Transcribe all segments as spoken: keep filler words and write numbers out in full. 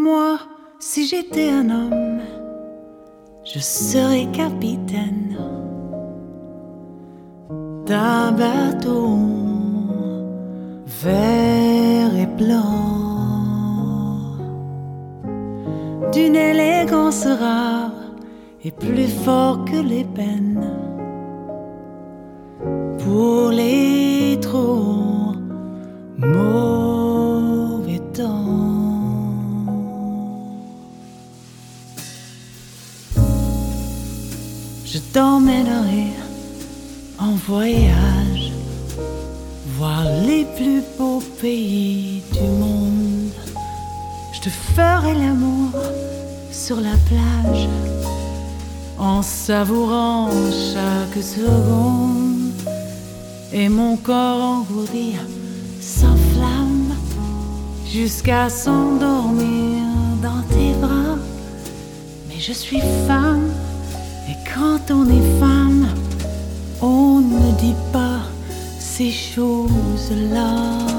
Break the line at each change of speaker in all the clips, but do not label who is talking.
Moi, si j'étais un homme, je serais capitaine d'un bateau vert et blanc, d'une élégance rare et plus fort que les peines pour les trop mauvais temps. Je t'emmènerai en voyage, voir les plus beaux pays du monde. Je te ferai l'amour sur la plage, en savourant chaque seconde. Et mon corps engourdi s'enflamme jusqu'à s'endormir dans tes bras. Mais je suis femme, et quand on est femme, on ne dit pas ces choses-là.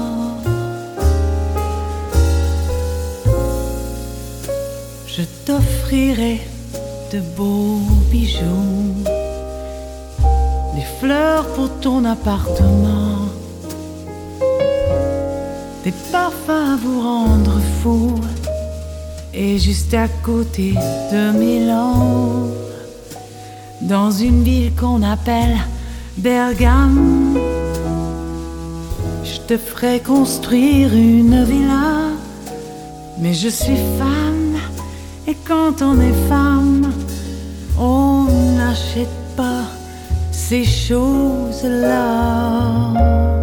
Je t'offrirai de beaux bijoux, des fleurs pour ton appartement, des parfums à vous rendre fou. Et juste à côté de Milan, dans une ville qu'on appelle Bergame, je te ferai construire une villa. Mais je suis femme, et quand on est femme, on n'achète pas ces choses-là.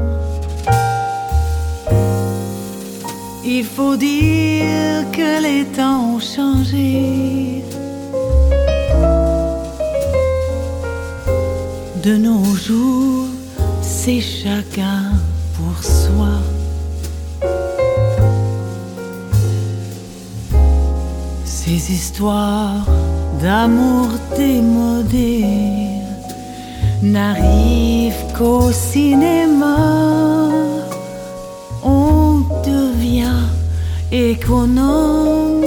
Il faut dire que les temps ont changé. De nos jours, c'est chacun pour soi. Ces histoires d'amour démodées n'arrivent qu'au cinéma. On devient économe.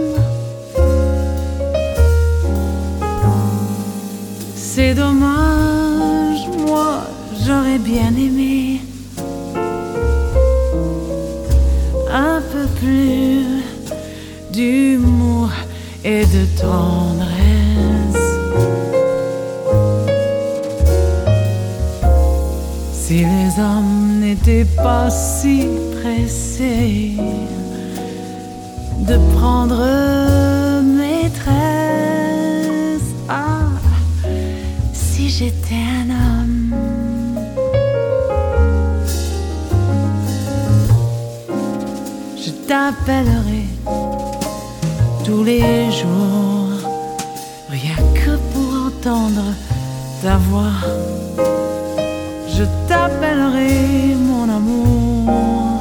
C'est dommage, moi j'aurais bien aimé un peu plus d'humour et de tendresse. Si les hommes n'étaient pas si pressés de prendre maîtresse. Ah, si j'étais un homme, je t'appellerais tous les jours, rien que pour entendre ta voix. Je t'appellerai mon amour,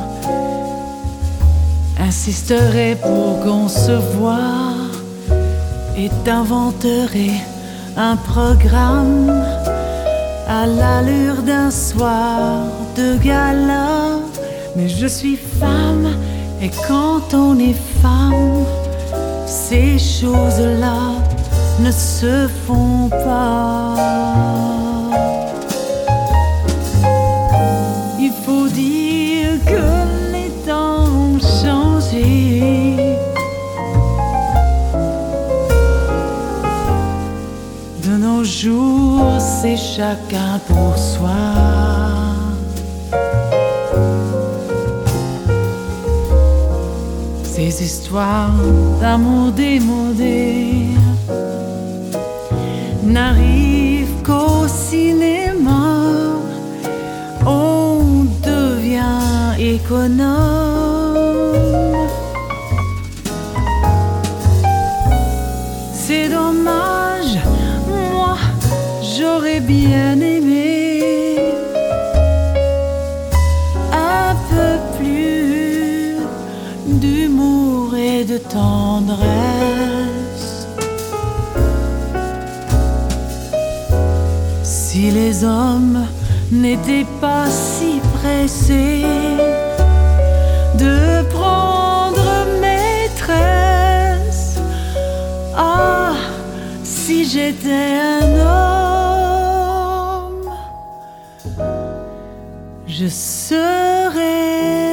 insisterai pour qu'on se voie et t'inventerai un programme à l'allure d'un soir de gala. Mais je suis femme, et quand on est femme, ces choses-là ne se font pas. Il faut dire que les temps ont changé. De nos jours, c'est chacun pour soi. Ces histoires d'amour démodées n'arrivent qu'au cinéma. On devient économe. C'est dommage, moi j'aurais bien aimé un peu plus d'humour et de tendresse. Si les hommes n'étaient pas si pressés de prendre maîtresse. j'étais un homme, je serais